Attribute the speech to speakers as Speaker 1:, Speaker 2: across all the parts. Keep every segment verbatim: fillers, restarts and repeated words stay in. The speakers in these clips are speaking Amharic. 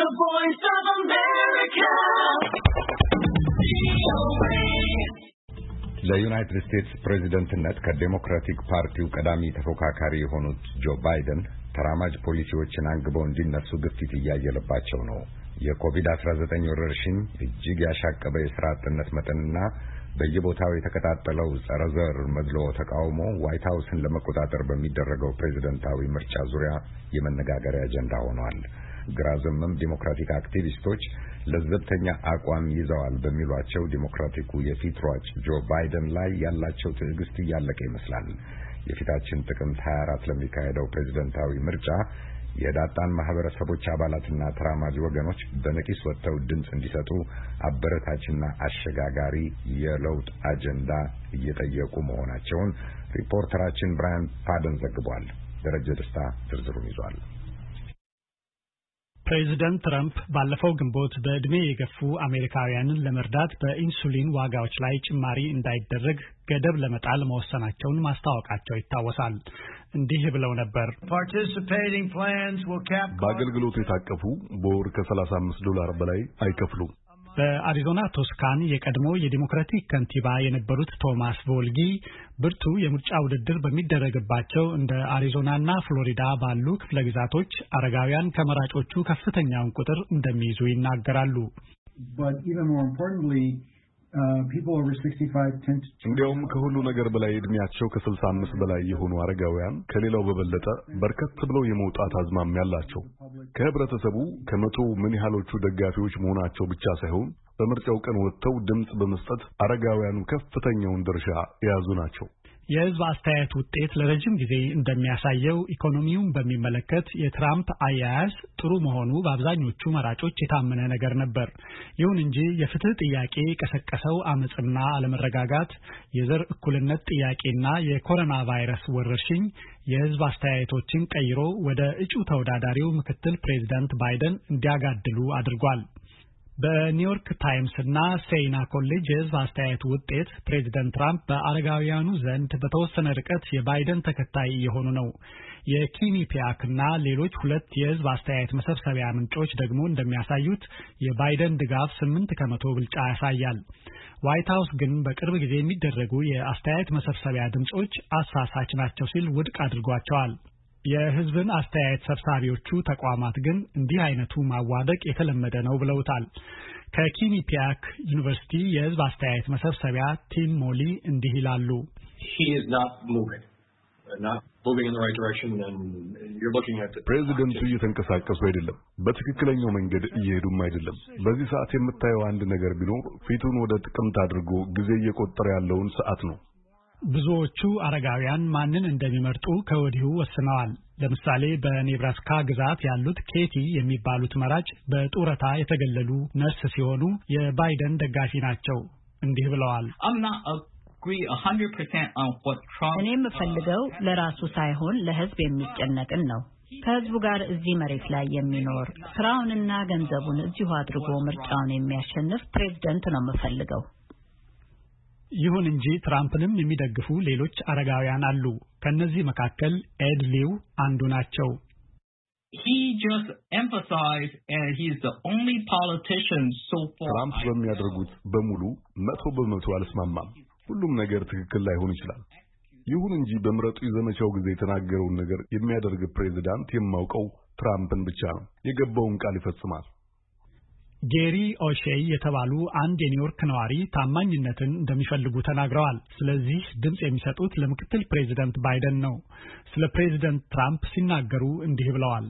Speaker 1: The Voice of America.
Speaker 2: ለዩናይትድ ስቴትስ ፕሬዝዳንትነት ከዴሞክራቲክ ፓርቲው ቀዳሚ ተፎካካሪ የሆኑት ጆ ባይደን ተራማጅ ፖሊሲዎችን አንግበው እንዲነሱ ግፊት እያየለባቸው ነው። የኮቪድ አስራ ዘጠኝ ወረርሽኝ እጅግ ያሻቀበ የሥራ አጥነት መጠንና በየቦታው የተከታተለው ጸረ ዘር መድሎ ተቃውሞ ዋይት ሃውስን ለመቆጣጠር በሚደረገው ፕሬዝዳንታዊ ምርጫ ዙሪያ የመነጋገሪያ አጀንዳ ሆኗል። ግራ ዘመም ዲሞክራቲክ አክቲቪስቶች ለዘብተኛ አቋም ይዘዋል በሚሏቸው ዲሞክራቲኩ የፊት ሯጭ ጆ ባይደን ላይ ያላቸው ትዕግስት እያለቀ ይመስላል። የፊታችን ጥቅምት ሃያ አራት ለሚካሄደው ፕሬዝዳንታዊ ምርጫ የዳጣን ማህበረሰቦች አባላትና ተራማጅ ወገኖች በነቂስ ወጥተው ድምጽ እንዲሰጡ አበረታችና አሸጋጋሪ የለውጥ አጀንዳ እየጠየቁ መሆናቸውን ሪፖርተራችን ብራያን ፓደን ዘግቧል። ደረጀ ደስታ ዝርዝሩን ይዟል።
Speaker 3: ፕሬዚዳንት ትራምፕ ባለፈው ግንቦት በእድሜ የገፉ አሜሪካውያንን ለመርዳት በኢንሱሊን ዋጋዎች ላይ ጭማሪ እንዳይደረግ ገደብ ለመጣል መወሰናቸውን ማስታወቃቸው ይታወሳል። እንዲህ ብለው ነበር።
Speaker 4: በአገልግሎቱ የታቀፉ በወር ከሰላሳ አምስት ዶላር በላይ አይከፍሉም።
Speaker 3: በአሪዞና ቶስካን የቀድሞ የዲሞክራቲክ ከንቲባ የነበሩት ቶማስ ቮልጊ ብርቱ የምርጫ ውድድር በሚደረግባቸው እንደ አሪዞናና ፍሎሪዳ ባሉ ክፍለ ግዛቶች አረጋውያን ከመራጮቹ ከፍተኛውን ቁጥር እንደሚይዙ ይናገራሉ።
Speaker 4: እንዲያውም ከሁሉ ነገር በላይ እድሜያቸው ከስልሳ አምስት በላይ የሆኑ አረጋውያን ከሌላው በበለጠ በርከት ብለው የመውጣት አዝማሚያ አላቸው። ከህብረተሰቡ ከመቶ ምን ያህሎቹ ደጋፊዎች መሆናቸው ብቻ ሳይሆን በምርጫው ቀን ወጥተው ድምጽ በመስጠት አረጋውያኑ ከፍተኛውን ድርሻ የያዙ ናቸው።
Speaker 3: የህዝብ አስተያየት ውጤት ለረጅም ጊዜ እንደሚያሳየው ኢኮኖሚውን በሚመለከት የትራምፕ አያያዝ ጥሩ መሆኑ በአብዛኞቹ መራጮች የታመነ ነገር ነበር። ይሁን እንጂ የፍትህ ጥያቄ የቀሰቀሰው አመጽና አለመረጋጋት፣ የዘር እኩልነት ጥያቄና የኮሮና ቫይረስ ወረርሽኝ የህዝብ አስተያየቶችን ቀይሮ ወደ እጩ ተወዳዳሪው ምክትል ፕሬዝዳንት ባይደን እንዲያጋድሉ አድርጓል። በኒውዮርክ ታይምስ እና ሴይና ኮሌጅ የህዝብ አስተያየት ውጤት ፕሬዝዳንት ትራምፕ በአረጋውያኑ ዘንድ በተወሰነ ርቀት የባይደን ተከታይ የሆኑ ነው። የኪኒፒያክ እና ሌሎች ሁለት የህዝብ አስተያየት መሰብሰቢያ ምንጮች ደግሞ እንደሚያሳዩት የባይደን ድጋፍ ስምንት ከመቶ ብልጫ ያሳያል። ዋይት ሃውስ ግን በቅርብ ጊዜ የሚደረጉ የአስተያየት መሰብሰቢያ ድምጾች አሳሳች ናቸው ሲል ውድቅ አድርጓቸዋል። የህዝብን አስተያየት ሰብሳቢዎቹ ተቋማት ግን እንዲህ አይነቱ ማዋደቅ የተለመደ ነው ብለውታል። ከኪኒፒያክ ዩኒቨርሲቲ የህዝብ አስተያየት መሰብሰቢያ ቲም ሞሊ እንዲህ ይላሉ።
Speaker 4: ፕሬዚደንቱ እየተንቀሳቀሱ አይደለም፣ በትክክለኛው መንገድ እየሄዱም አይደለም። በዚህ ሰዓት የምታየው አንድ ነገር ቢኖር ፊቱን ወደ ጥቅምት አድርጎ ጊዜ እየቆጠረ ያለውን ሰዓት ነው።
Speaker 3: ብዙዎቹ አረጋውያን ማንን እንደሚመርጡ ከወዲሁ ወስነዋል። ለምሳሌ በኔብራስካ ግዛት ያሉት ኬቲ የሚባሉት መራጭ በጡረታ የተገለሉ ነርስ ሲሆኑ የባይደን ደጋፊ ናቸው። እንዲህ ብለዋል።
Speaker 5: እኔ የምፈልገው ለራሱ ሳይሆን ለህዝብ የሚጨነቅን ነው። ከህዝቡ ጋር እዚህ መሬት ላይ የሚኖር ስራውንና ገንዘቡን እዚሁ አድርጎ ምርጫውን የሚያሸንፍ ፕሬዝዳንት ነው የምፈልገው።
Speaker 3: ይሁን እንጂ ትራምፕንም የሚደግፉ ሌሎች አረጋውያን አሉ። ከነዚህ መካከል ኤድ ሊው አንዱ ናቸው።
Speaker 4: ትራምፕ በሚያደርጉት በሙሉ መቶ በመቶ አልስማማም። ሁሉም ነገር ትክክል ላይሆን ይችላል። ይሁን እንጂ በምረጡ የዘመቻው ጊዜ የተናገረውን ነገር የሚያደርግ ፕሬዝዳንት የማውቀው ትራምፕን ብቻ ነው። የገባውን ቃል ይፈጽማል።
Speaker 3: ጌሪ ኦሼይ የተባሉ አንድ የኒውዮርክ ነዋሪ ታማኝነትን እንደሚፈልጉ ተናግረዋል። ስለዚህ ድምጽ የሚሰጡት ለምክትል ፕሬዝዳንት ባይደን ነው። ስለ ፕሬዝዳንት ትራምፕ ሲናገሩ እንዲህ ብለዋል።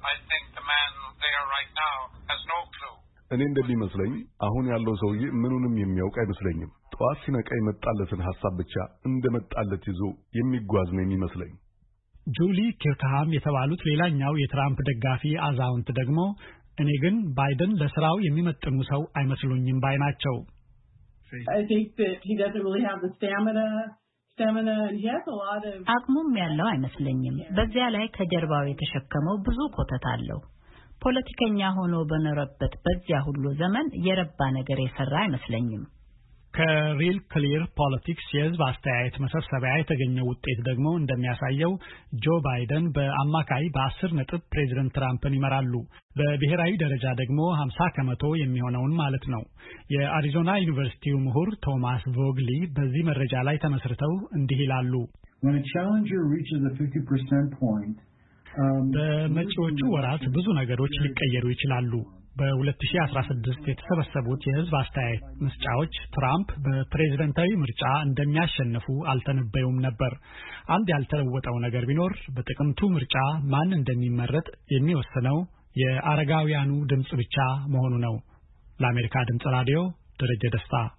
Speaker 4: እኔ እንደሚመስለኝ አሁን ያለው ሰውዬ ምኑንም የሚያውቅ አይመስለኝም። ጠዋት ሲነቃ የመጣለትን ሐሳብ ብቻ እንደመጣለት ይዞ የሚጓዝ ነው የሚመስለኝ።
Speaker 3: ጁሊ ኪርክሃም የተባሉት ሌላኛው የትራምፕ ደጋፊ አዛውንት ደግሞ እኔ ግን ባይደን ለስራው የሚመጥኑ ሰው አይመስሉኝም ባይ ናቸው።
Speaker 5: አቅሙም ያለው አይመስለኝም። በዚያ ላይ ከጀርባው የተሸከመው ብዙ ኮተት አለው። ፖለቲከኛ ሆኖ በኖረበት በዚያ ሁሉ ዘመን የረባ ነገር የሰራ አይመስለኝም።
Speaker 3: ከሪል ክሊር ፖለቲክስ የህዝብ አስተያየት መሰብሰቢያ የተገኘው ውጤት ደግሞ እንደሚያሳየው ጆ ባይደን በአማካይ በአስር ነጥብ ፕሬዝደንት ትራምፕን ይመራሉ። በብሔራዊ ደረጃ ደግሞ ሀምሳ ከመቶ የሚሆነውን ማለት ነው። የአሪዞና ዩኒቨርሲቲው ምሁር ቶማስ ቮግሊ በዚህ መረጃ ላይ ተመስርተው እንዲህ ይላሉ። በመጪዎቹ ወራት ብዙ ነገሮች ሊቀየሩ ይችላሉ። በ2016 የተሰበሰቡት የህዝብ አስተያየት መስጫዎች ትራምፕ በፕሬዝደንታዊ ምርጫ እንደሚያሸንፉ አልተነበዩም ነበር። አንድ ያልተለወጠው ነገር ቢኖር በጥቅምቱ ምርጫ ማን እንደሚመረጥ የሚወስነው የአረጋውያኑ ድምጽ ብቻ መሆኑ ነው። ለአሜሪካ ድምጽ ራዲዮ ደረጀ ደስታ